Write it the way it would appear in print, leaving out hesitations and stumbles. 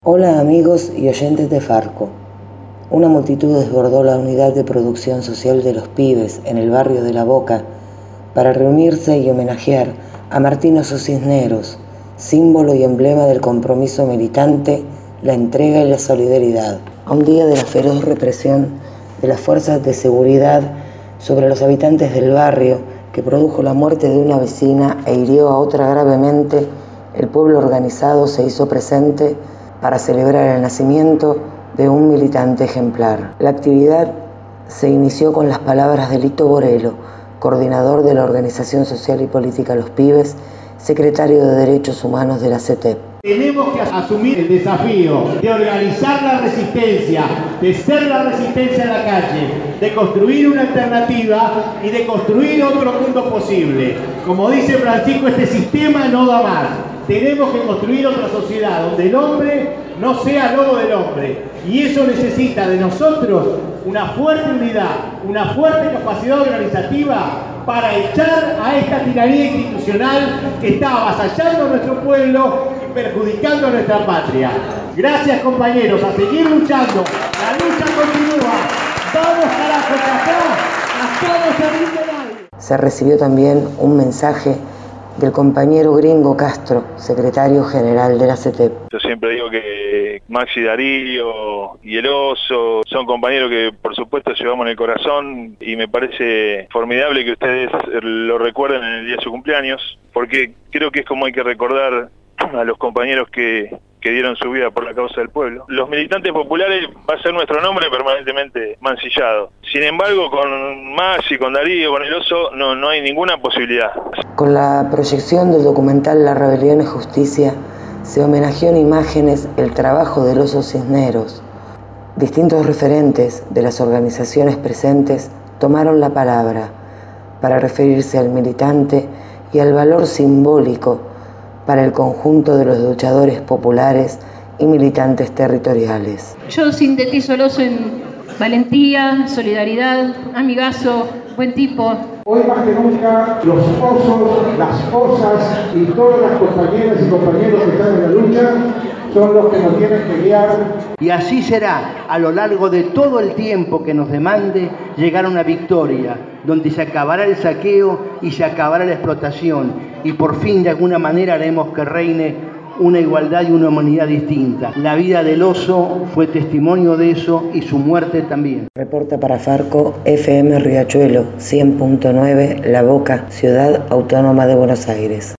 Hola amigos y oyentes de Farco. Una multitud desbordó la unidad de producción social de Los Pibes en el barrio de La Boca para reunirse y homenajear a Martín Oso Cisneros, símbolo y emblema del compromiso militante, la entrega y la solidaridad, a un día de la feroz represión de las fuerzas de seguridad sobre los habitantes del barrio, que produjo la muerte de una vecina e hirió a otra gravemente. El pueblo organizado se hizo presente para celebrar el nacimiento de un militante ejemplar. La actividad se inició con las palabras de Lito Borelo, coordinador de la Organización Social y Política Los Pibes, secretario de Derechos Humanos de la CETEP. Tenemos que asumir el desafío de organizar la resistencia, de ser la resistencia en la calle, de construir una alternativa y de construir otro mundo posible. Como dice Francisco, este sistema no da más. Tenemos que construir otra sociedad donde el hombre no sea lobo del hombre. Y eso necesita de nosotros una fuerte unidad, una fuerte capacidad organizativa para echar a esta tiranía institucional que está avasallando a nuestro pueblo y perjudicando a nuestra patria. Gracias compañeros, a seguir luchando. La lucha continúa. Vamos carajo, acá no se rinde nadie. Se recibió también un mensaje del compañero Gringo Castro, secretario general de la CETEP. Yo siempre digo que Maxi Darío y el Oso son compañeros que por supuesto llevamos en el corazón, y me parece formidable que ustedes lo recuerden en el día de su cumpleaños, porque creo que es como hay que recordar a los compañeros que dieron su vida por la causa del pueblo. Los militantes populares va a ser nuestro nombre permanentemente mancillado. Sin embargo, con Maxi, con Darío, con el Oso, no hay ninguna posibilidad. Con la proyección del documental La Rebelión es Justicia, se homenajeó en imágenes el trabajo del Oso Cisneros. Distintos referentes de las organizaciones presentes tomaron la palabra para referirse al militante y al valor simbólico para el conjunto de los luchadores populares y militantes territoriales. Yo sintetizo el Oso en valentía, solidaridad, amigazo, buen tipo. Hoy más que nunca, los osos, las osas y todas las compañeras y compañeros que están en la lucha son los que nos tienen que guiar. Y así será a lo largo de todo el tiempo que nos demande llegar a una victoria, donde se acabará el saqueo y se acabará la explotación, y por fin de alguna manera haremos que reine una igualdad y una humanidad distinta. La vida del Oso fue testimonio de eso y su muerte también. Reporta para Farco FM Riachuelo 100.9 La Boca, Ciudad Autónoma de Buenos Aires.